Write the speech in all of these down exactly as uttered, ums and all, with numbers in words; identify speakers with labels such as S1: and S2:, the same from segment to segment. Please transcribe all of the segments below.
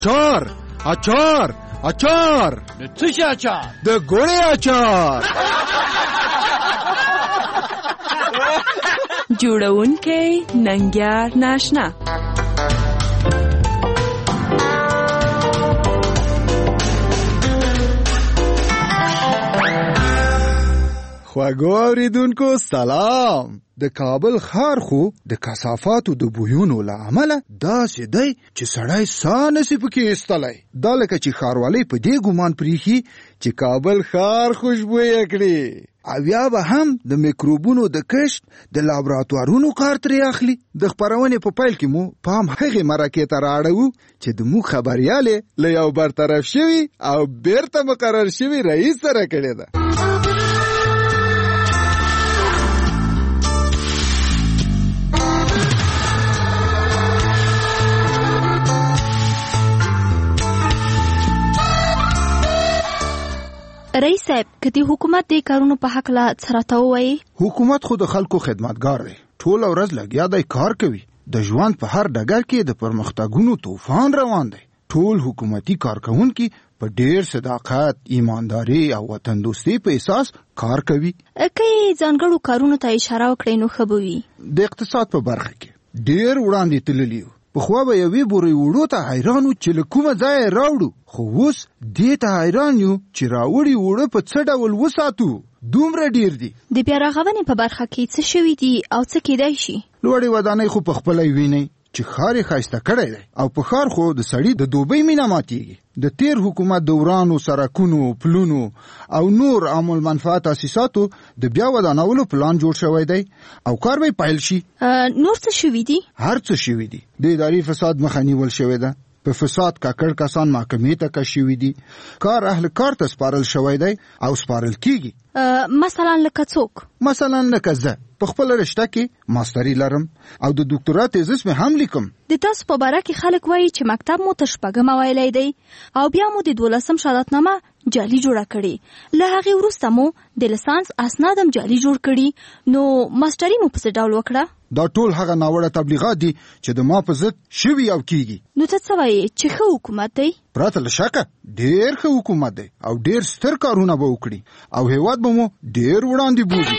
S1: اچار اچار اچار
S2: د څه شي اچار؟
S1: د ګوړې اچار.
S3: جوړونکی ننګیار ناشنا.
S1: خواږو اوریدونکو سلام. د کابل ښار خو د کثافاتو د بویونو له امله داسې دی چې سړی ساه نشي پکې ایستلی. دا لکه چې ښاروالۍ په دې ګمان پریښي چې کابل ښار خوشبویه کړي، او یا به هم د میکروبونو د کشف د لابراتوارونو کار ترې اخلي. د خپرونې په پیل کې مو پام هغې مرکې ته رااړوو چې د موږ خبریالې له یو برطرف شوي او بیرته مقرر شوي رئیس سره کړې ده.
S4: رئیس صاحب، کدی حکومت د کارونو په حق لا څرته وایي؟
S1: حکومت خو د خلکو خدمتګار دی، ټول ورځ لګیا دی کار کوي. د ژوند په هر ډګر کې د پرمختګونو طوفان روان دی. ټول حکومتي کارکونکي په ډیر صداقت، ایمانداري او وطن دوستي په اساس کار کوي.
S4: که ځانګړو کارونو ته اشاره وکړئ نو ښه به وي.
S1: د اقتصاد په برخه کې ډیر وړاندې تللی یو. پخوا به یوې بورې وړو ته حیران وو چې له کومه ځایه راوړو، خو اوس دې ته حیران یو چې راوړي وړه په څه ډول وساتو. دومره ډیر دي. د
S4: بیا رغونې په برخه کې څه شوي دي او څه کېدای شي؟
S1: لوړې ودانۍ خو په خپله وینئ چې ښار یې ښایسته کړی دی، او په ښار خو د سړي د دوبۍ مینه ماتېږي. د تیر حکومت دورانو سرکونو، پلونو او نور عام المنفعه تاسیساتو د بیا ودانولو پلان جوړ شوی دی او کار به پیل شي.
S4: نور څه شوي دي؟
S1: هر څه شوي دي. د اداري فساد مخه نیول شوی ده، په فساد کاکړ کسان محکمې ته کش شوي دي، کار اهل کار ته سپارل شوی دی او سپارل کیږي.
S4: مثلا لکه څوک؟
S1: مثلا لکه زه په خپل رشته کې ماستري لرم او د ډاکټرا تیزس مې هم لیکم.
S4: د تاسو په باره کې خلک وایي چې مکتب مو تر شپږمه ویلی دی او بیا مو د دولسم شهادتنامه جعلي جوړه کړې، له هغې وروسته مو د لیسانس اسناد هم جعلي جوړ کړي. نو ماستري مو په څه ډول وکړه؟
S1: دا ټول هغه ناوړه تبلیغات دي چې د ما په ضد شوي او کیږي.
S4: نو ته څه وایې چې ښه حکومت دی؟
S1: پرته له شکه ډېر ښه حکومت دی او ډېر ستر کارونه به وکړي او هیواد به مو ډېر وړاندې بوځي.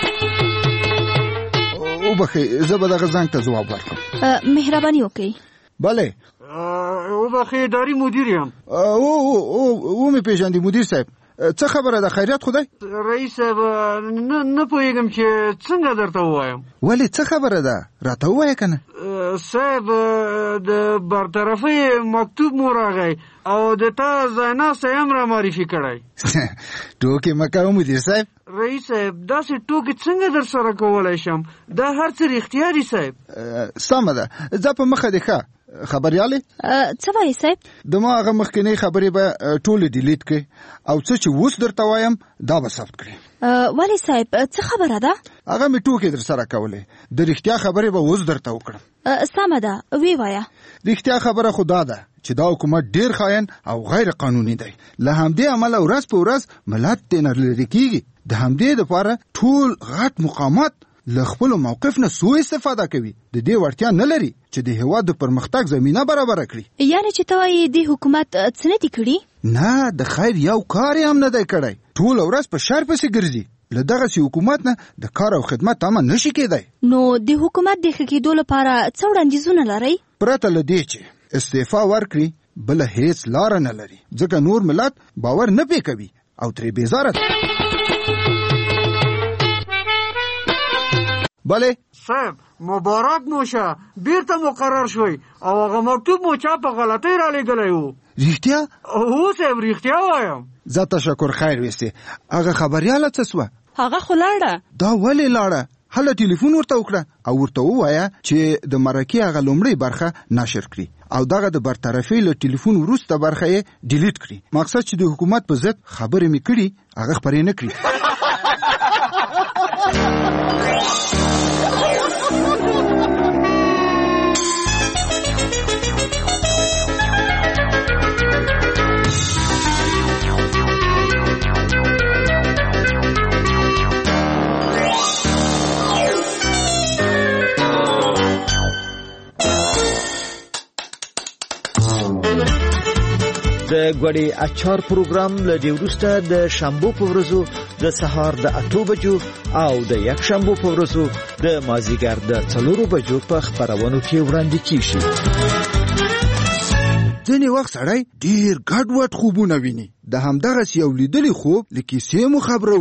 S1: وبخښئ، زه به دغه زنګ ته ځواب ورکړم.
S4: مهرباني وکړئ.
S1: بله.
S2: وبخښئ، اداري مدیر یم.
S1: او او مې پېژندي مدیر صاحب. څه خبره ده؟ خیریت خدای؟
S2: رئیس صاحب، نه نه پوهېږم چې څنګه درته ووایم.
S1: ولې څه خبره ده؟ راته ووایه که نه.
S2: صاحب، د برطرفۍ مکتوب مو راغی او د تا ځایناستی هم را معرفي کړی.
S1: ټوکې مه کوه مدیر صاحب.
S2: رئیس صاحب، داسې ټوکې څنګه در سره کولی شم؟ دا هر څه رښتیا دي صاحب.
S1: سمه ده، ځه په مخه دې ښه. خبریالې،
S4: څه وایې صاحب؟
S1: د ما هغه مخکینۍ خبرې به ټولې ډیلیټ کړې او څه چې اوس درته وایم دا به ثبت کړې.
S4: ولې صاحب، څه خبره ده؟
S1: هغه مې ټوکې در سره کولې، د رښتیا خبرې به اوس درته وکړم.
S4: سمه ده، وی وایه.
S1: رښتیا خبره خو دا ده چې دا حکومت ډیر خاین او غیر قانوني دی. له همدې امله ورځ په ورځ ملت ترې لرې کېږي. د همدې دپاره ټول غټ مقامات له خپل موقف نه سوء استفاده کوي. د دې وړتیا نه لري چې د هېواد د پرمختګ زمینه برابره کړي.
S4: یعنې چې ته وایې د حکومت څه نه دي کړي؟
S1: نه، د خیر یو کار یې هم نه دی کړی. ټول ورځ په شر پسې ګرځي. له دغسې حکومت نه د کار او خدمت تمه نشي کېدی.
S4: نو د حکومت د ښه کېدو لپاره څه وړاندیزونه لرئ؟
S1: پرته له دې چې استعفا ورکړي بله هیڅ لاره نه لري، ځکه نور ملت باور نه پې کوي او ترې بیزاره دی. بله
S2: صاحب، مبارک مو شه، بیرته مقرر شوی او هغه مکتوب مو چا په غلطۍ را لېږلی و.
S1: رښتیا؟
S2: هو صاحب، رښتیا وایم.
S1: زه تشکر خیر ویستې. هغه خبریاله څه سوه؟
S3: هغه خو لاړه.
S1: دا ولې لاړه؟ هله ټلیفون ورته وکړه او ورته ووایه چې د مرکې هغه لومړۍ برخه نشر کړي او دغه د برطرفۍ له ټلیفون وروسته برخه یې ډیلیټ کړي. مقصد چې د حکومت په ضد خبرې مې کړي هغه خپرې نه کړي.
S5: د ګوړې اچار پروګرام له دې وروسته د شنبو په ورځو د سهار د اته بجو او د یک شنبو په ورځو د مازیګر د څلورو بجو په خبرونو کې وړاندې کیږي.
S1: ځینې وخت سړی ډیر ګډوډ خوبونه ویني. د همدغه یو لیدلی خوب لکه سیمو خبرو.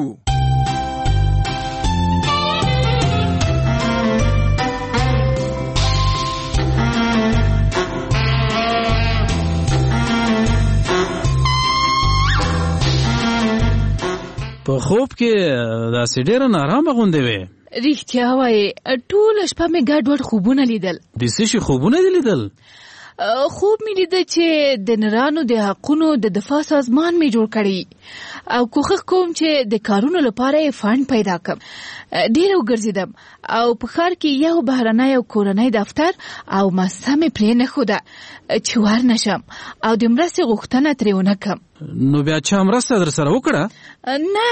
S6: په خوب کې داسې ډېره نارامه غوندې وې.
S7: رښتیا وایې ټوله شپه مې ګډوډ خوبونه لیدل.
S6: د څه شي خوبونه دې لیدل؟
S7: خوب مې لیده چې د نرانو د حقونو د دفاع سازمان مې جوړ کړی او کوښښ کوم چې د کارونو لپاره یې فنډ پیدا کړم. ډېر وګرځېدم او په ښار کې یو بهرنی او کورنی دفتر او مسه مې پرې نښوده چې ورنه شم او د مرستې غوښتنه ترې ونه کړم.
S6: نو بیا چا مرسته در سره وکړه؟
S7: نه،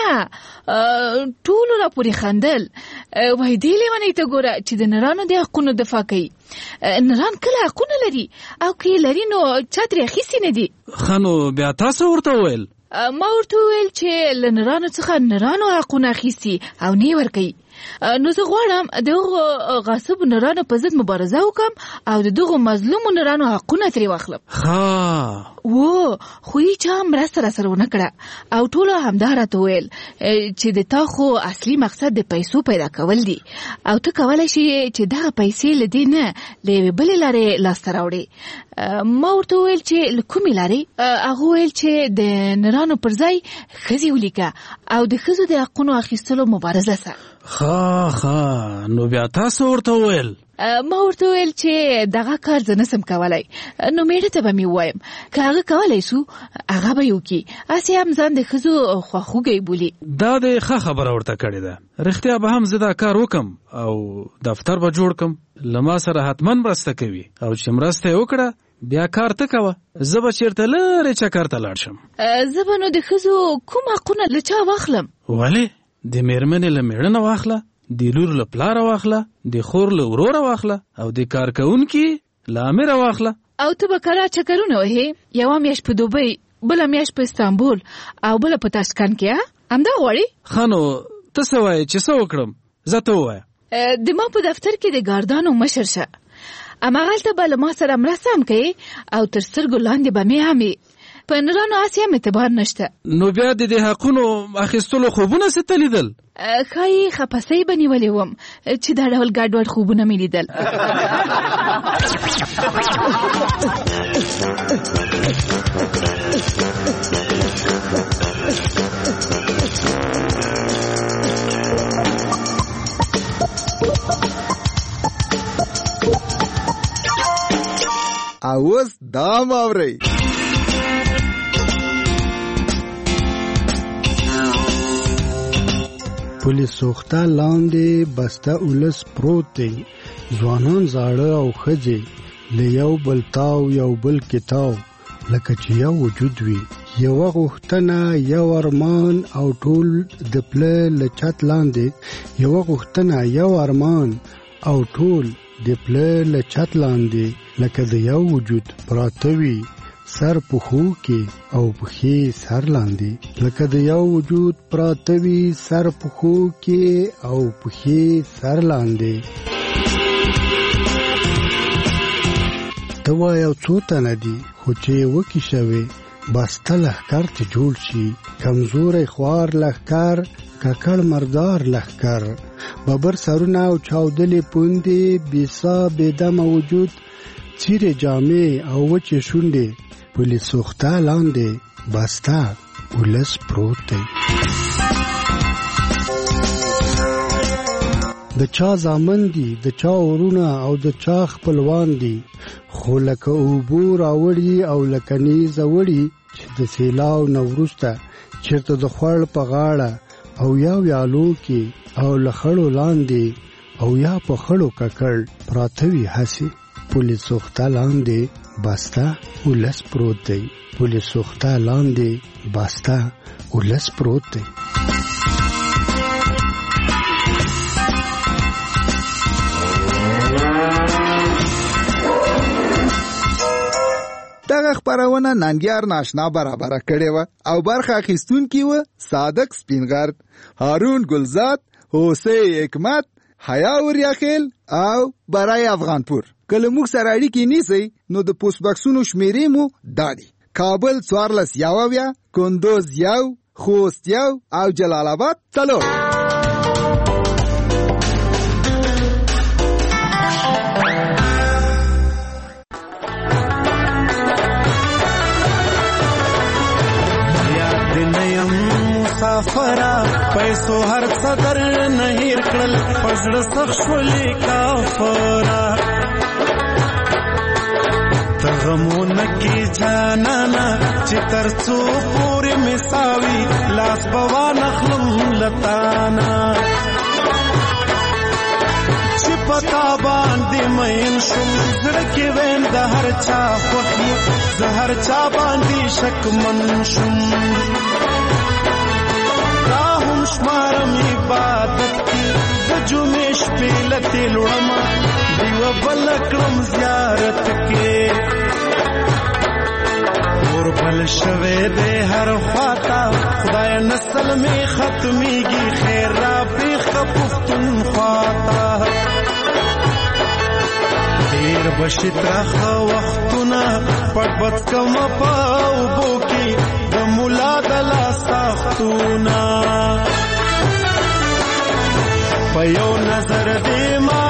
S7: ټولو راپورې خندل. وایي دې لیونۍ ته ګوره چې د نرانو د حقونو دفاع کوي. نران کله حقونه لري او که یې لري نو چا ترې اخیستي نه دي.
S6: ښه نو بیا تاسو ورته وویل؟
S7: ما ورته وویل چې له نرانو څخه نرانو حقونه اخیستي او نه یې ورکوي. نو زه غواړم دغو غاصبو نرانو په ضد مبارزه وکم او د دغو مظلومو نرانو حقونه ترې واخلم.
S6: ښه
S7: و خو یې چا مرسته راسره ونه کړه او ټولو همدا راته وویل چې د تا خو اصلي مقصد د پیسو پیدا کول دي او ته کولی شي چې دغه پیسې له دې نه له یوې بلې لارې لاسته راوړې. ما ورته وویل چې له کومې لارې؟ هغه وویل چې د نرانو پر ځای ښځې ولیکه او د ښځو د حقونو اخیستلو مبارزه سه.
S6: ښه ښه نو بیا تاسو ورته وویل؟
S7: ما ورته وویل چې دغه کار زه نسم کولی. نو میړه ته به مې ووایم که هغه کولی سو هغه به یې وکړي. هسې هم ځان د ښځو خواخوږی بولي.
S6: دا د ښه خبره ورته کړې ده. رښتیا به هم زه دا کار وکم او دفتر به جوړ کم. له ما سره حتما مرسته کوي او چې مرسته یې وکړه بیا کار ته کوه. زه به چېرته لرې چکر ته لاړ شم.
S7: زه به نو د ښځو کوم حقونه له چا واخلم؟
S6: ولې؟ د مېرمنې له مېړه نه واخله، د لور له پلاره واخله، د خور له وروره واخله او د کارکوونکي له امره واخله.
S7: او ته به کله چکرونه وهې؟ یوه میاشت په دوبۍ، بله میاشت په استانبول او بله په تاشکند کې. همدا غواړې؟
S6: ښه نو ته څه وایې چې څه وکړم؟ زه ته ووایه.
S7: د ما په دفتر کې د ګاردانو مشر شه. هماغلته به له ما سره مرسته هم کوې او تر سترګو لاندې به مې هم وي. په نرانو هسې هم اعتبار نشته. نو
S6: بیا د دې حقونو اخیستلو خوبونه څه ته لیدل؟
S7: ښایي خپسۍ به نیولې وم چې دا ډول ګډوډ خوبونه مې لیدل.
S1: اوس دا ماورئ
S8: پولیس سوخته لاندې بسته اولس پروت دی. ځوانان زاړه او ښځې له یو بل تاو یو بل کتاو لکه چې یو وجود وي. یوه غوښتنه یو ارمان او ټول د پله له چت لاندې. یوه غوښتنه یو ارمان او ټول د پله له چت لاندې لکه د یو وجود پراته وي. سر پخو کې او پخې سر لاندې لکه د یو وجود پراته وي. سر پخو کې او پخې سر لاندې. ته وایه څو تنه دي خو چې وکې شوې بسته لښکر چې جوړ شي. کمزوری خوار لښکر، ککړ مردار لښکر، ببر سرونه او چاودلې پوندې، بېسا بېدمه وجود، څیرې جامې او وچې شونډې. پولیس سوخته لاندې بسته ولس پروت دی. د چا زامن دي، د چا ورونه او د چا خپلوان دي، خو لکه اوبو راوړي او لکه نیزه وړي چې د سیلاو نه وروسته چېرته د خوړ په غاړه او یا ویالو کې او له خړو لاندې او یا په خړو ککړ پراته وي هسې. پولیس سوخته لاندې بسته ولس پروت دی. پولیس سوخته لاندې بسته ولس پروت دی.
S1: دغه دغه خبرونه ننګیار ناشنا برابره کړې وه او برخه اخیستونکي وه صادق سپینغرد، هارون ګلزاد، حسین حکمت، حیا وریاخیل او برای افغانپور. کله موږ سره اړیکې نیسئ نو د پوسټ باکسونو شمیرې مو دا دي: کابل څوارلس یو اویا، کندوز یو، خوست یو او جلال آباد څلور.
S9: مسافرا پیسو هر صدر نهیر کړل پزړه سخت شولې کافرا تغمونه کی جانانا چې ترڅو پورې مساوي لاس بوا نخلم لتانا چې پتا باندې مین شم زړه کې وین د هر چا خوښي زهر چا باندې شک من شم شمارم عبادت کی د جمعې شپې لته لوړما دیو بل کړم زیارت کې اور بل شوه دې هر خواتا خدای نسل می ختميږي خیر را بيخ پختون خواتا ډیر بشترخ وختونه پټ پټ کم پاو بوکي د مولا د لا سختونه په یو نظر دې ما